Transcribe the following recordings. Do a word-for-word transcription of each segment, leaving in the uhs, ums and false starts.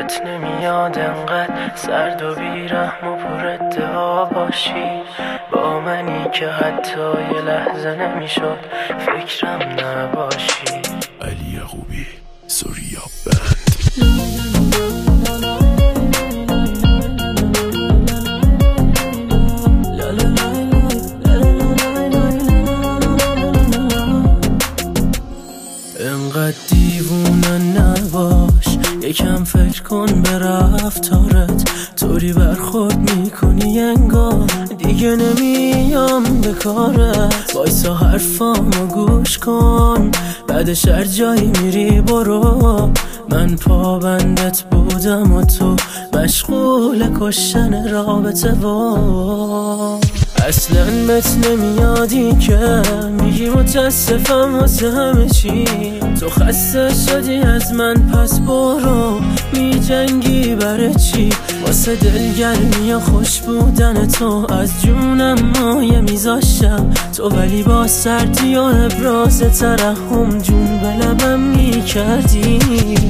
بهت نمیاد انقدر سرد و بیرحم و پر ادعا باشی با منی که حتی یه لحظه نمیشد فکرم نباشی. علی یعقوبی، سوریا بند. انقدر دیوونه نباش، یکم فکر کن به رفتارت، طوری برخورد میکنی انگار دیگه نمیام به کارت. وایسا حرفامو گوش کن، بعدش هر جایی میری برو. من پابندت بودم و تو مشغول کشتن رابطه و اصلا بهت نمیادی که میگی متاسفم واسه همه چی. تو خسته شدی از من پس برو، می جنگی برای چی؟ واسه دلگرمی و خوش بودن تو از جونم مایه میذاشتم تو، ولی با سردی و ابراز ترحم جون به لبم میکردی.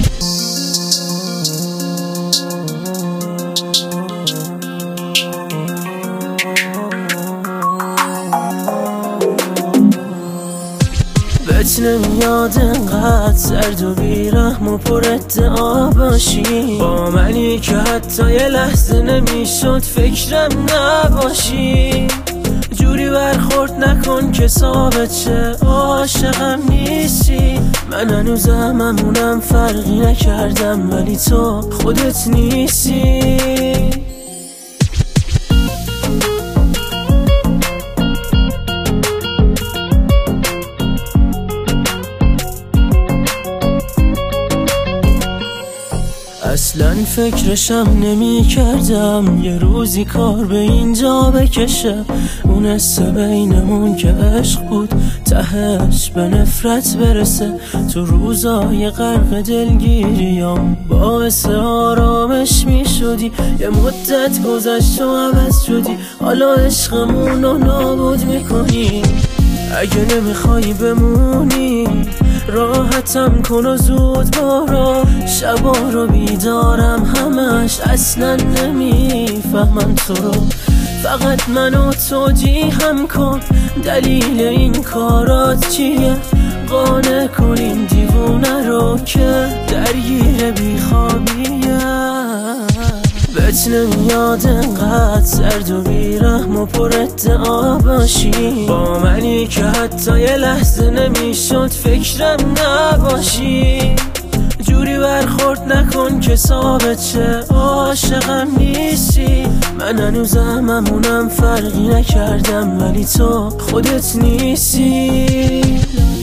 بهت نمیاد انقدر سرد و بیرحم و پر ادعا باشی با منی که حتی یه لحظه نمیشد فکرم نباشی. جوری برخورد نکن که ثابت شه عاشقم نیستی. من هنوزم همونم، فرقی نکردم ولی تو خودت نیستی. اصلا فکرشم نمی کردم یه روزی کار به اینجا بکشه. اون حس بینمون که عشق بود تهش به نفرت برسه. تو روزای غرق دلگیریام باعث آرامش می شدی. یه مدت گذشت و عوض شدی، حالا عشقمون رو نابود می کنی. اگه نمیخوای بمونی راحتم کن و زود برو. شبا رو بیدارم همش، اصلا نمیفهمم تو رو. فقط منو توجیه هم کن، دلیل این کارات چیه؟ قانع کن این دیوونه رو که درگیر بیخوابیه. بهت نمیاد انقدر سرد و بیرحم و پر ادعا باشی با منی که حتی یه لحظه نمیشد فکرم نباشی. جوری برخورد نکن که ثابت شه عاشقم نیستی. من هنوزم همونم، فرقی نکردم ولی تو خودت نیستی.